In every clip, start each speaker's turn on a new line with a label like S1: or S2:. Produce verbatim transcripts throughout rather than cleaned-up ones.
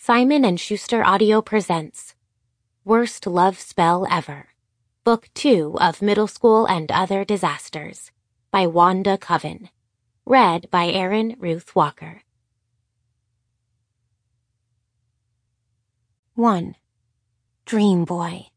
S1: Simon and Schuster Audio presents Worst Love Spell Ever, Book two of Middle School and Other Disasters, by Wanda Coven. Read by Erin Ruth Walker. one. Dream Boy.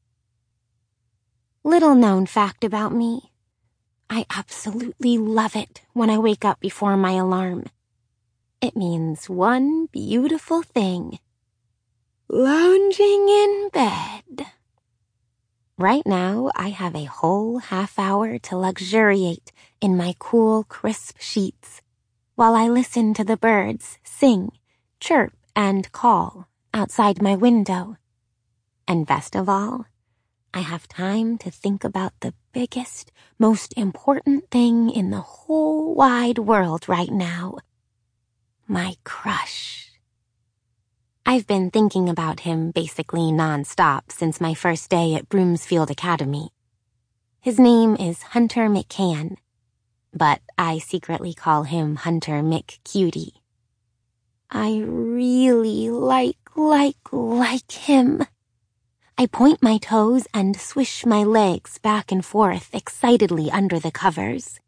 S1: Little known fact about me. I absolutely love it when I wake up before my alarm. It means one beautiful thing. Lounging in bed. Right now, I have a whole half hour to luxuriate in my cool, crisp sheets while I listen to the birds sing, chirp, and call outside my window. And best of all, I have time to think about the biggest, most important thing in the whole wide world right now. My crush. I've been thinking about him basically nonstop since my first day at Broomsfield Academy. His name is Hunter McCann, but I secretly call him Hunter McCutie. I really like, like, like him. I point my toes and swish my legs back and forth excitedly under the covers.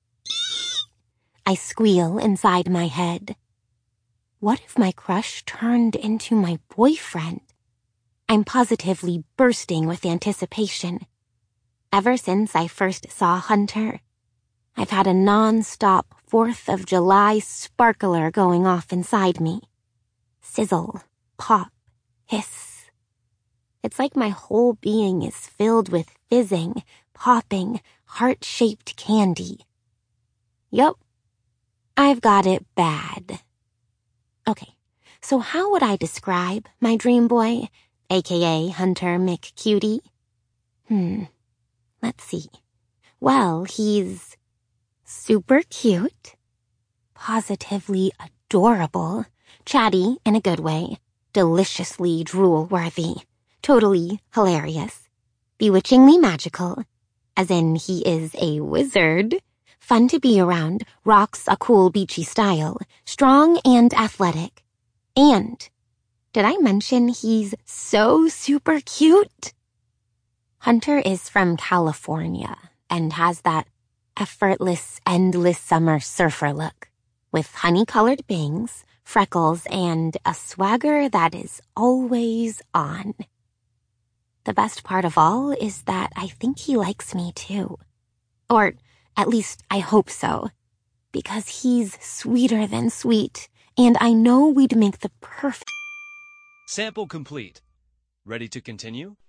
S1: I squeal inside my head. What if my crush turned into my boyfriend? I'm positively bursting with anticipation. Ever since I first saw Hunter, I've had a non-stop fourth of July sparkler going off inside me. Sizzle, pop, hiss. It's like my whole being is filled with fizzing, popping, heart-shaped candy. Yup, I've got it bad. Okay, so how would I describe my dream boy, aka Hunter McCutie? Hmm, let's see. Well, he's super cute, positively adorable, chatty in a good way, deliciously drool-worthy, totally hilarious, bewitchingly magical, as in he is a wizard, fun to be around, rocks a cool beachy style, strong and athletic. And, did I mention he's so super cute? Hunter is from California and has that effortless, endless summer surfer look, with honey-colored bangs, freckles, and a swagger that is always on. The best part of all is that I think he likes me too. Or, at least I hope so, because he's sweeter than sweet, and I know we'd make the perfect...
S2: Sample complete. Ready to continue?